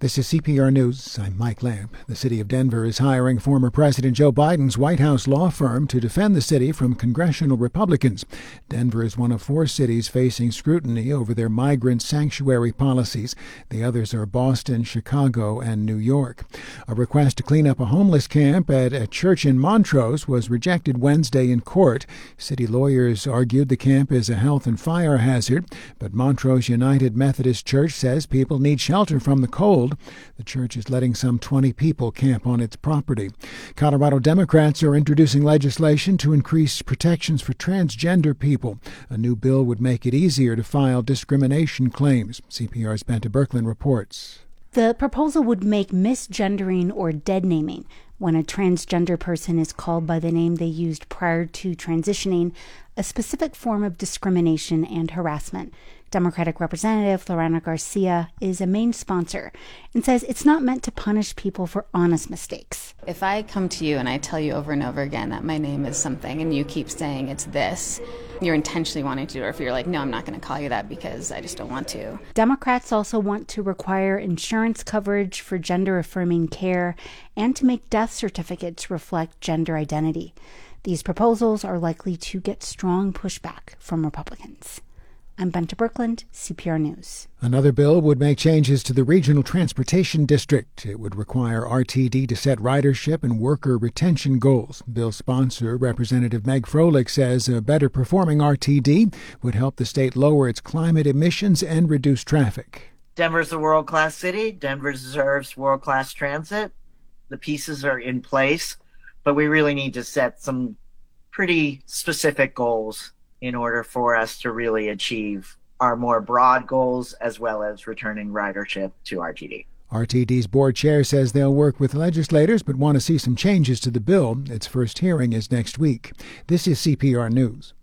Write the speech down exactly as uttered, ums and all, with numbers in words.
This is C P R News. I'm Mike Lamb. The city of Denver is hiring former President Joe Biden's White House law firm to defend the city from congressional Republicans. Denver is one of four cities facing scrutiny over their migrant sanctuary policies. The others are Boston, Chicago, and New York. A request to clean up a homeless camp at a church in Montrose was rejected Wednesday in court. City lawyers argued the camp is a health and fire hazard, but Montrose United Methodist Church says people need shelter from the cold. The church is letting some twenty people camp on its property. Colorado Democrats are introducing legislation to increase protections for transgender people. A new bill would make it easier to file discrimination claims. C P R's Bente Birkeland reports. The proposal would make misgendering or dead naming, when a transgender person is called by the name they used prior to transitioning, a specific form of discrimination and harassment. Democratic Representative Lorena Garcia is a main sponsor and says it's not meant to punish people for honest mistakes. If I come to you and I tell you over and over again that my name is something and you keep saying it's this, you're intentionally wanting to do it, or if you're like, no, I'm not going to call you that because I just don't want to. Democrats also want to require insurance coverage for gender-affirming care and to make death certificates reflect gender identity. These proposals are likely to get strong pushback from Republicans. I'm Bente Birkeland, C P R News. Another bill would make changes to the Regional Transportation District. It would require R T D to set ridership and worker retention goals. Bill sponsor, Representative Meg Froelich, says a better performing R T D would help the state lower its climate emissions and reduce traffic. Denver's a world-class city. Denver deserves world-class transit. The pieces are in place, but we really need to set some pretty specific goals in order for us to really achieve our more broad goals as well as returning ridership to R T D. R T D's board chair says they'll work with legislators but want to see some changes to the bill. Its first hearing is next week. This is C P R News.